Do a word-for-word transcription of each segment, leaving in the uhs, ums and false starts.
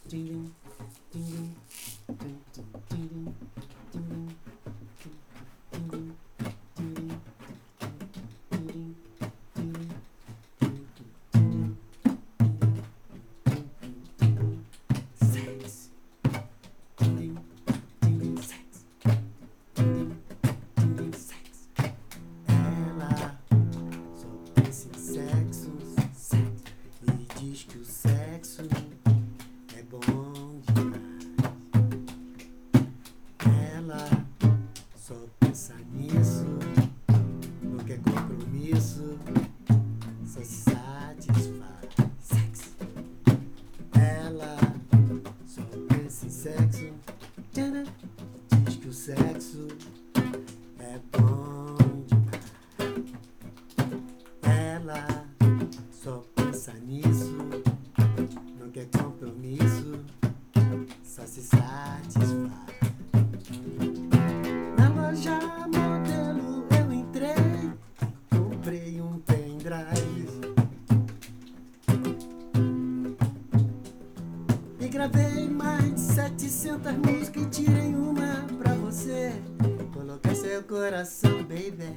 Gravei mais de setecentas músicas e tirei uma pra você colocar seu coração, baby.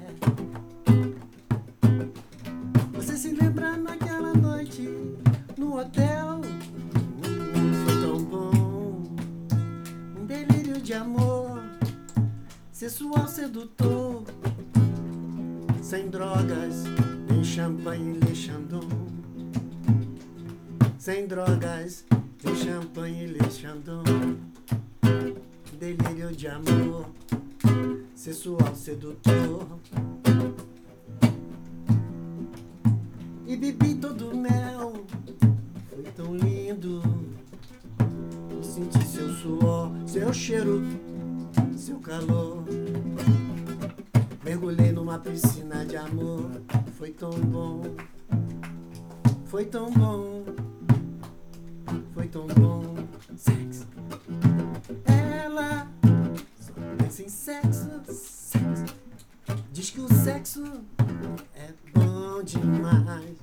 Você se lembra naquela noite no hotel? Hum, foi tão bom, um delírio de amor, sensual, sedutor, sem drogas, nem champanhe, nem chandon. Sem drogas, sem champanhe, le chandon. Delírio de amor, sensual, sedutor. E bebi todo o mel, foi tão lindo. Senti seu suor, seu cheiro, seu calor. Mergulhei numa piscina de amor, foi tão bom, foi tão bom. Foi tão bom, sexo. Ela só pensa em sexo, sexo. Diz que o sexo é bom demais.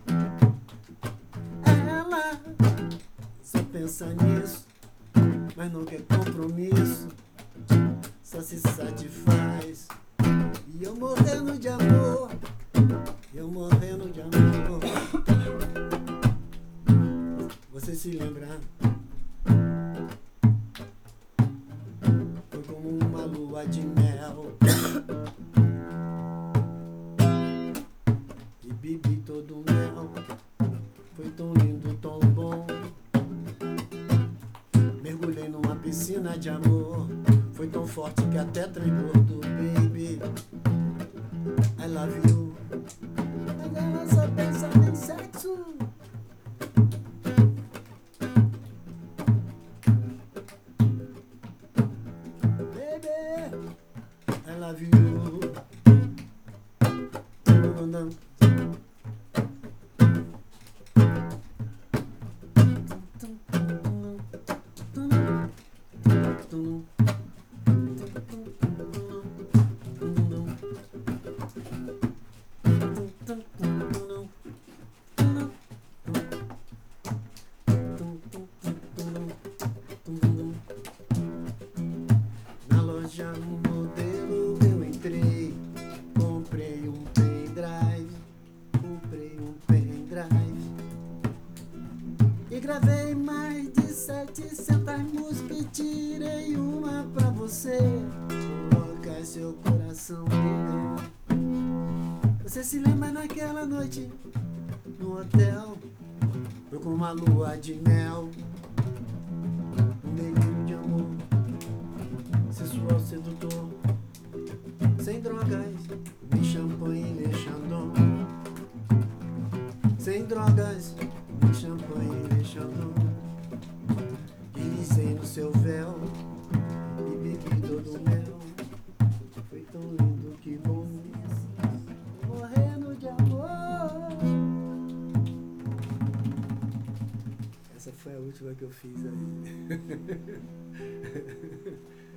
Ela só pensa nisso, mas não quer compromisso, só se satisfaz. E eu morrendo de amor, eu morrendo de amor. Você se lembra? Foi como uma lua de mel. E bebi todo o mel. Foi tão lindo, tão bom. Mergulhei numa piscina de amor. Foi tão forte que até transbordou, baby. I love you. Mas ela só pensa em sexo. I love you. Na loja modelo eu entrei, comprei um pendrive, comprei um pendrive e gravei mais de setecentas músicas e tirei uma pra você colocar seu coração, baby. Você se lembra naquela noite no hotel? Eu com uma lua de mel, um delírio de amor, sensual, sedutor, sem drogas, nem champanhe, nem chandon. Sem drogas, nem champanhe, nem chandon. Deslizei no seu véu e bebi todo o mel. Foi tão lindo, que bom, morrendo de amor. Essa foi a última que eu fiz aí.